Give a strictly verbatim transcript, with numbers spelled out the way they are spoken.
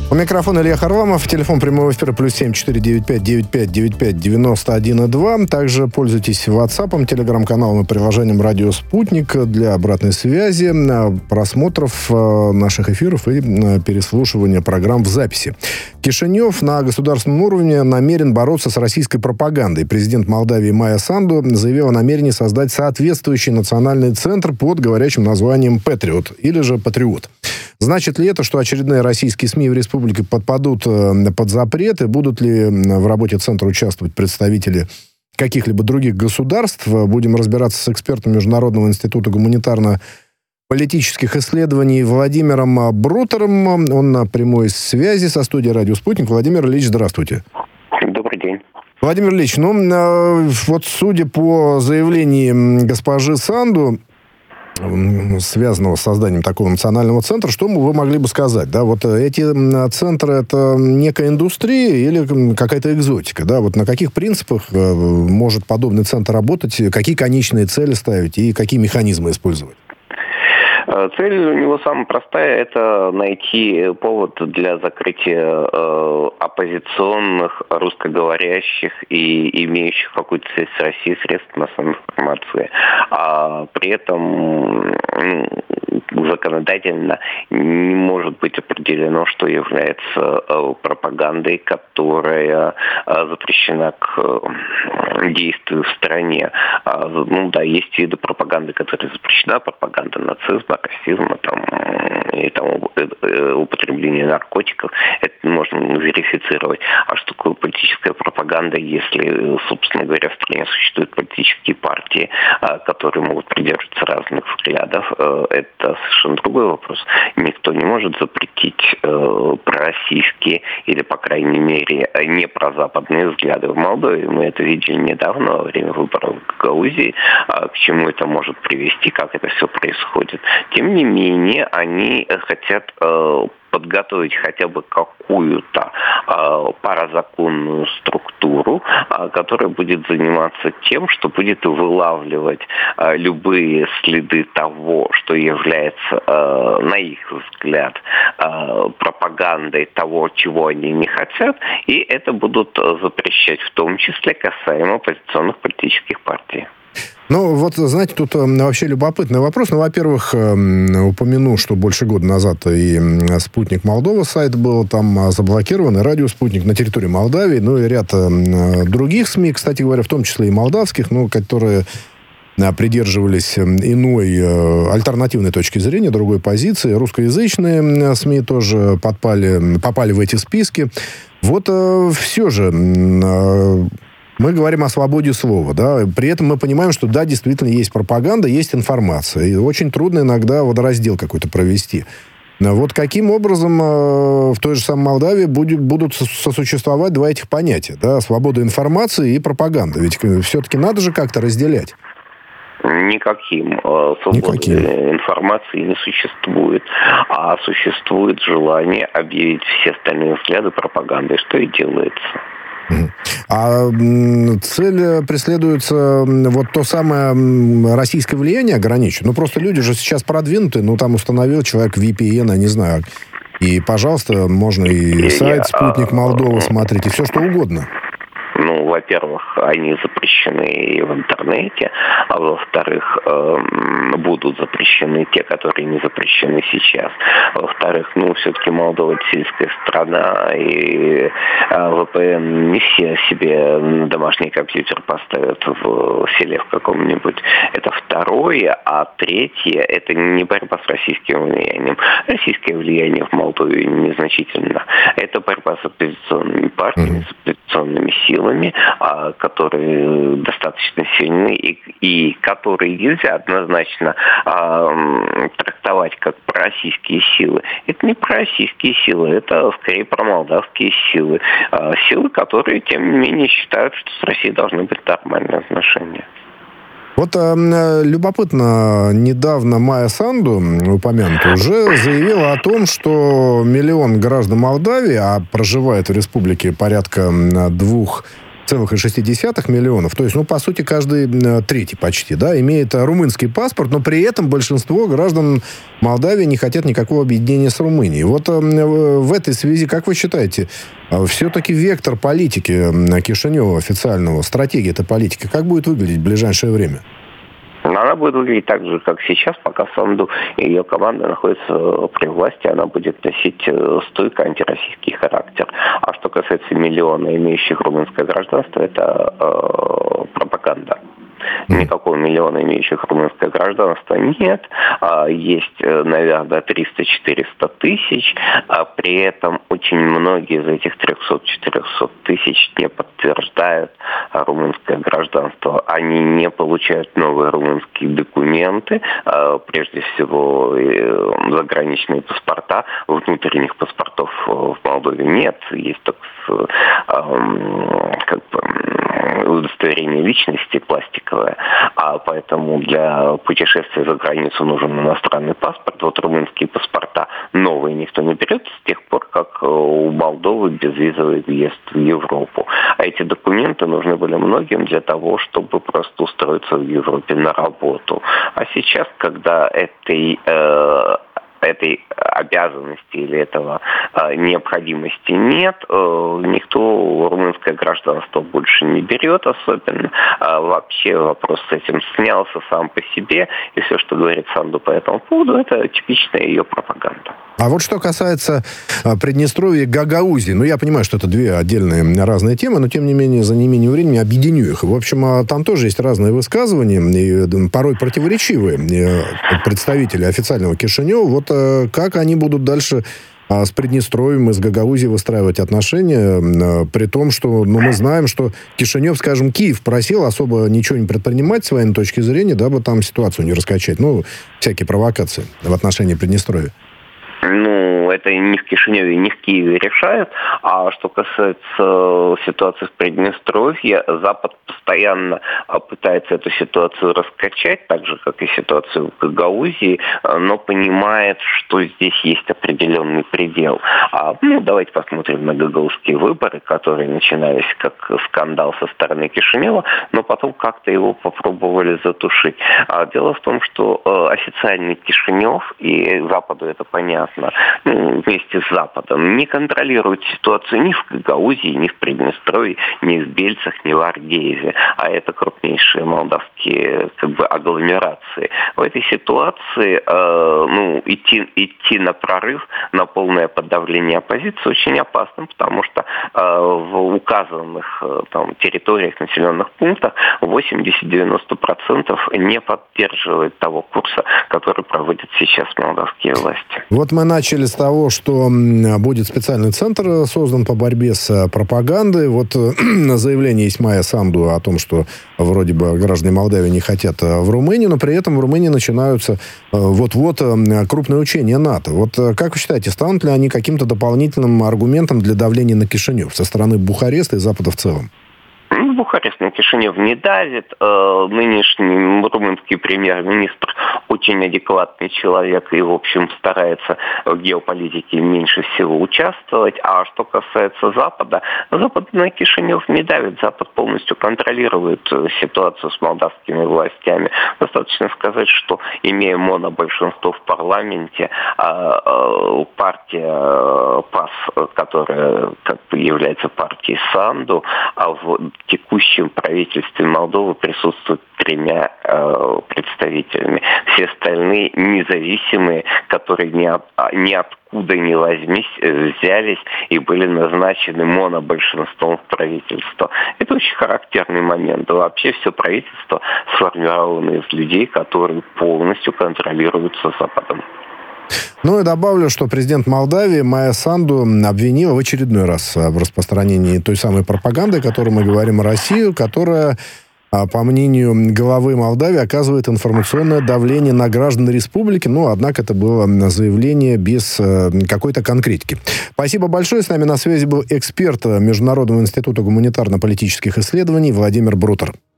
У микрофона Илья Харламов. Телефон прямого эфира плюс семь четыре девять пять девять пять девять пять девяносто один и два. Также пользуйтесь WhatsApp, телеграм-каналом и приложением «Радио Спутник» для обратной связи, просмотров наших эфиров и переслушивания программ в записи. Кишинев на государственном уровне намерен бороться с российской пропагандой. Президент Молдавии Майя Санду заявил о намерении создать соответствующий национальный центр под говорящим названием «Патриот» или же «Патриот». Значит ли это, что очередные российские СМИ в республике подпадут под запрет, и будут ли в работе центра участвовать представители каких-либо других государств? Будем разбираться с экспертом Международного института гуманитарно-политических исследований Владимиром Брутером. Он на прямой связи со студией «Радио Спутник». Владимир Ильич, здравствуйте. Добрый день. Владимир Ильич, ну, вот судя по заявлению госпожи Санду, связанного с созданием такого национального центра, что вы могли бы сказать? Да, вот эти центры — это некая индустрия или какая-то экзотика? Да? Вот на каких принципах может подобный центр работать, какие конечные цели ставить и какие механизмы использовать? Цель у него самая простая – это найти повод для закрытия э, оппозиционных, русскоговорящих и имеющих какую-то связь с Россией средств массовой информации. А при этом ну, законодательно не может быть определено, что является э, пропагандой, которая э, запрещена к э, действию в стране. А, ну да, есть виды пропаганды, которая запрещена, пропаганда нацизма, расизма, там, и там, употребление наркотиков, это можно верифицировать. А что такое политическая пропаганда, если, собственно говоря, в стране существуют политические партии, которые могут придерживаться разных взглядов, это совершенно другой вопрос. Никто не может запретить пророссийские или, по крайней мере, не прозападные взгляды в Молдове. Мы это видели недавно во время выборов в Гагаузии, к чему это может привести, как это все происходит. Тем не менее, они хотят э, подготовить хотя бы какую-то э, паразаконную структуру, э, которая будет заниматься тем, что будет вылавливать э, любые следы того, что является, э, на их взгляд, э, пропагандой того, чего они не хотят, и это будут запрещать, в том числе касаемо оппозиционных политических партий. Ну, вот, знаете, тут вообще любопытный вопрос. Ну, во-первых, упомяну, что больше года назад и «Спутник Молдова» сайт был там заблокирован, и «Радио Спутник» на территории Молдавии, ну, и ряд других СМИ, кстати говоря, в том числе и молдавских, ну, которые придерживались иной, альтернативной точки зрения, другой позиции. Русскоязычные СМИ тоже подпали, попали в эти списки. Вот все же... Мы говорим о свободе слова, да, при этом мы понимаем, что, да, действительно есть пропаганда, есть информация, и очень трудно иногда водораздел какой-то провести. Вот каким образом э, в той же самой Молдавии будет, будут сосуществовать два этих понятия, да, свобода информации и пропаганда, ведь все-таки надо же как-то разделять. Никаким. Свободы Никаким. информации не существует, а существует желание объявить все остальные взгляды пропагандой, что и делается. А цель преследуется вот то самое российское влияние ограничить? Ну, просто люди же сейчас продвинуты, ну, там установил человек ви пи эн, я не знаю, и, пожалуйста, можно и сайт «Спутник Молдова» смотреть, и все что угодно. Ну, во-первых, они запрещены и в интернете, а во-вторых, э, будут запрещены те, которые не запрещены сейчас. Во-вторых, ну, все-таки Молдова — это сельская страна, и э, вэ пэ эн не все себе на домашний компьютер поставят в селе в каком-нибудь. Это второе. А третье — это не борьба с российским влиянием. Российское влияние в Молдове незначительно. Это борьба с оппозиционными партиями, с оппозиционными силами, которые достаточно сильны и, и которые нельзя однозначно э, трактовать как пророссийские силы. Это не пророссийские силы, это скорее промолдавские силы. Э, силы, которые, тем не менее, считают, что с Россией должны быть нормальные отношения. Вот э, любопытно, недавно Майя Санду, упомянутая, уже заявила о том, что миллион граждан Молдавии, а проживает в республике порядка двух целых шесть десятых миллионов, то есть, ну, по сути, каждый третий почти, да, имеет румынский паспорт, но при этом большинство граждан Молдавии не хотят никакого объединения с Румынией. Вот в этой связи, как вы считаете, все-таки вектор политики Кишинева официального, стратегия этой политики, как будет выглядеть в ближайшее время? Она будет выглядеть так же, как сейчас, пока Санду и ее команда находятся при власти, она будет носить стойко антироссийский характер. А что касается миллиона имеющих румынское гражданство, это э, пропаганда. Никакого миллиона имеющих румынское гражданство нет. Есть, наверное, триста-четыреста тысяч. А при этом очень многие из этих триста-четыреста тысяч не подтверждают румынское гражданство. Они не получают новые румынские документы. Прежде всего, заграничные паспорта. Внутренних паспортов в Молдове нет. Есть только как бы удостоверение личности пластиковое, а поэтому для путешествия за границу нужен иностранный паспорт. Вот румынские паспорта новые никто не берет с тех пор, как у Молдовы безвизовый въезд в Европу. А эти документы нужны были многим для того, чтобы просто устроиться в Европе на работу. А сейчас, когда этой э, этой обязанности или этого э, необходимости нет, э, никто румынское гражданство больше не берет особенно. А вообще вопрос с этим снялся сам по себе, и все, что говорит Санду по этому поводу, это типичная ее пропаганда. А вот что касается Приднестровья и Гагаузии, ну, я понимаю, что это две отдельные разные темы, но, тем не менее, за неимением времени объединю их. В общем, там тоже есть разные высказывания, и порой противоречивые представители официального Кишинева. Вот как они будут дальше с Приднестровьем и с Гагаузией выстраивать отношения, при том, что ну, мы знаем, что Кишинев, скажем, Киев просил особо ничего не предпринимать с военной точки зрения, дабы там ситуацию не раскачать. Ну, всякие провокации в отношении Приднестровья. Ну, это ни в Кишиневе, ни в Киеве решают. А что касается ситуации в Приднестровье, Запад постоянно пытается эту ситуацию раскачать, так же, как и ситуацию в Гагаузии, но понимает, что здесь есть определенный предел. А, ну, давайте посмотрим на гагаузские выборы, которые начинались как скандал со стороны Кишинева, но потом как-то его попробовали затушить. А дело в том, что э, официальный Кишинев, и Западу это понятно, ну, вместе с Западом, не контролирует ситуацию ни в Гагаузии, ни в Приднестровье, ни в Бельцах, ни в Ардееве. А это крупнейшие молдавские как бы агломерации. В этой ситуации э, ну, идти, идти на прорыв, на полное подавление оппозиции очень опасно, потому что э, в указанных э, там, территориях, населенных пунктах восемьдесят-девяносто процентов не поддерживает того курса, который проводят сейчас молдавские власти. Вот мы начали с того, что будет специальный центр создан по борьбе с пропагандой. Вот заявление есть Майя Санду о том, что вроде бы граждане Молдавии не хотят в Румынию, но при этом в Румынии начинаются вот-вот крупные учения НАТО. Вот как вы считаете, станут ли они каким-то дополнительным аргументом для давления на Кишинев со стороны Бухареста и Запада в целом? Бухарест на Кишинев не давит. Нынешний румынский премьер-министр очень адекватный человек и, в общем, старается в геополитике меньше всего участвовать. А что касается Запада, Запад на Кишинев не давит. Запад полностью контролирует ситуацию с молдавскими властями. Достаточно сказать, что, имея монобольшинство в парламенте, партия ПАС, которая как бы является партией Санду, а в текущем правительстве Молдовы присутствует тремя э, представителями. Все остальные независимые, которые ни, от, ни откуда ни возьмись, взялись и были назначены монобольшинством в правительство. Это очень характерный момент. Вообще все правительство сформировано из людей, которые полностью контролируются Западом. Ну и добавлю, что президент Молдавии Майя Санду обвинила в очередной раз в распространении той самой пропаганды, о которой мы говорим, Россию, которая, по мнению главы Молдавии, оказывает информационное давление на граждан республики. Ну, однако это было заявление без какой-то конкретики. Спасибо большое. С нами на связи был эксперт Международного института гуманитарно-политических исследований Владимир Брутер.